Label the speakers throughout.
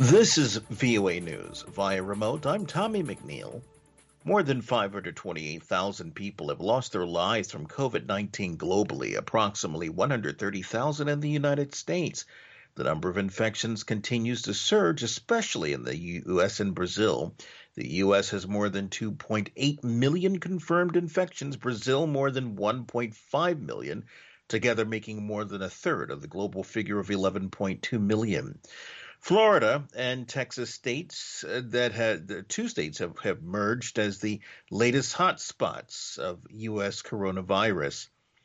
Speaker 1: This is VOA News via remote. I'm Tommy McNeil. More than 528,000 people have lost their lives from COVID-19 globally, approximately 130,000 in the United States. The number of infections continues to surge, especially in the U.S. and Brazil. The U.S. has more than 2.8 million confirmed infections, Brazil more than 1.5 million, together making more than a third of the global figure of 11.2 million. Florida and Texas states that had the two states have merged as the latest hotspots of U.S. coronavirus.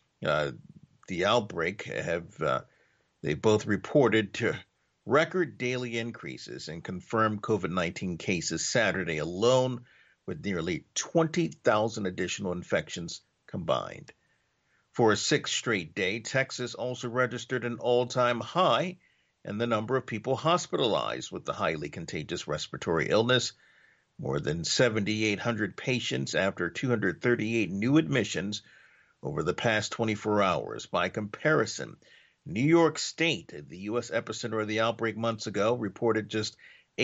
Speaker 1: The outbreak they both reported to record daily increases in confirmed COVID-19 cases Saturday alone, with nearly 20,000 additional infections combined. For a sixth straight day, Texas also registered an all-time high and the number of people hospitalized with the highly contagious respiratory illness, more than 7,800 patients after 238 new admissions over the past 24 hours. By comparison, New York State, the U.S. epicenter of the outbreak months ago, reported just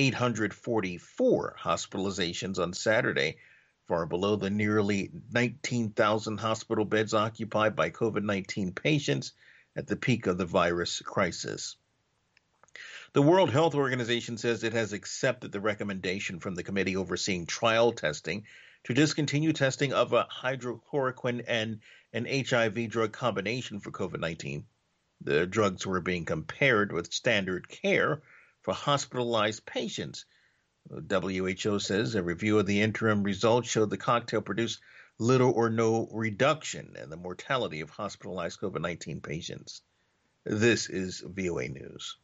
Speaker 1: 844 hospitalizations on Saturday, far below the nearly 19,000 hospital beds occupied by COVID-19 patients at the peak of the virus crisis. The World Health Organization says it has accepted the recommendation from the committee overseeing trial testing to discontinue testing of a hydrochloroquine and an HIV drug combination for COVID-19. The drugs were being compared with standard care for hospitalized patients. WHO says a review of the interim results showed the cocktail produced little or no reduction in the mortality of hospitalized COVID-19 patients. This is VOA News.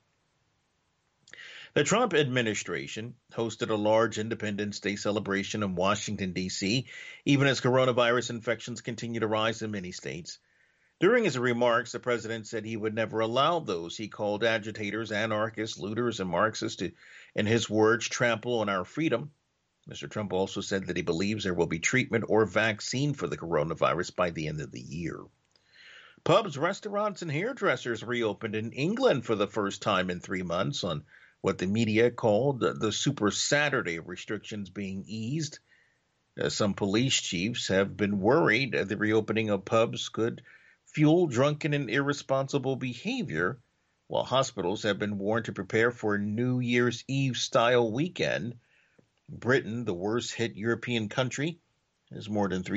Speaker 1: The Trump administration hosted a large Independence Day celebration in Washington, D.C., even as coronavirus infections continue to rise in many states. During his remarks, the president said he would never allow those he called agitators, anarchists, looters, and Marxists to, in his words, trample on our freedom. Mr. Trump also said that he believes there will be treatment or vaccine for the coronavirus by the end of the year. Pubs, restaurants, and hairdressers reopened in England for the first time in 3 months on what the media called the Super Saturday of restrictions being eased. Some police chiefs have been worried the reopening of pubs could fuel drunken and irresponsible behavior, while hospitals have been warned to prepare for a New Year's Eve-style weekend. Britain, the worst-hit European country, has more than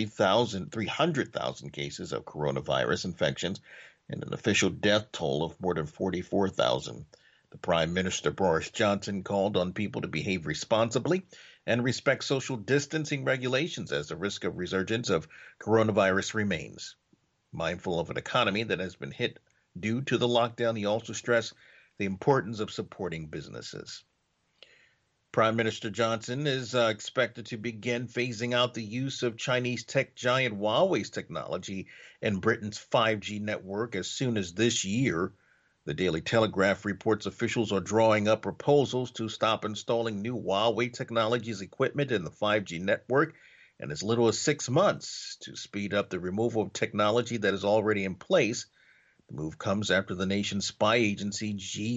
Speaker 1: 300,000 cases of coronavirus infections and an official death toll of more than 44,000. The Prime Minister Boris Johnson called on people to behave responsibly and respect social distancing regulations as the risk of resurgence of coronavirus remains. Mindful of an economy that has been hit due to the lockdown, he also stressed the importance of supporting businesses. Prime Minister Johnson is expected to begin phasing out the use of Chinese tech giant Huawei's technology in Britain's 5G network as soon as this year. The Daily Telegraph reports officials are drawing up proposals to stop installing new Huawei Technologies equipment in the 5G network in as little as 6 months to speed up the removal of technology that is already in place. The move comes after the nation's spy agency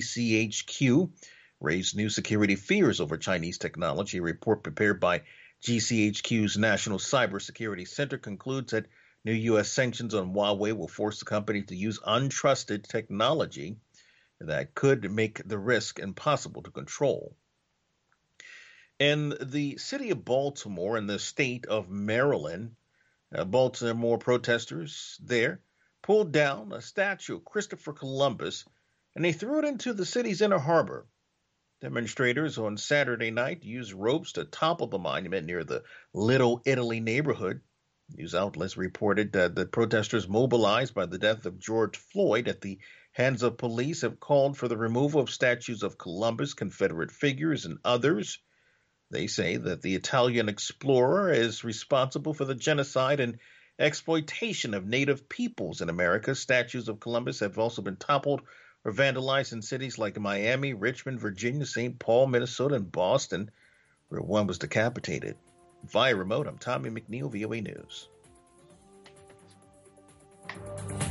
Speaker 1: GCHQ raised new security fears over Chinese technology. A report prepared by GCHQ's National Cybersecurity Center concludes that new U.S. sanctions on Huawei will force the company to use untrusted technology that could make the risk impossible to control. In the city of Baltimore and the state of Maryland, Baltimore protesters there pulled down a statue of Christopher Columbus and they threw it into the city's inner harbor. Demonstrators on Saturday night used ropes to topple the monument near the Little Italy neighborhood. News outlets reported that the protesters mobilized by the death of George Floyd at the hands of police have called for the removal of statues of Columbus, Confederate figures, and others. They say that the Italian explorer is responsible for the genocide and exploitation of native peoples in America. Statues of Columbus have also been toppled or vandalized in cities like Miami, Richmond, Virginia, St. Paul, Minnesota, and Boston, where one was decapitated. Via remote, I'm Tommy McNeil, VOA News.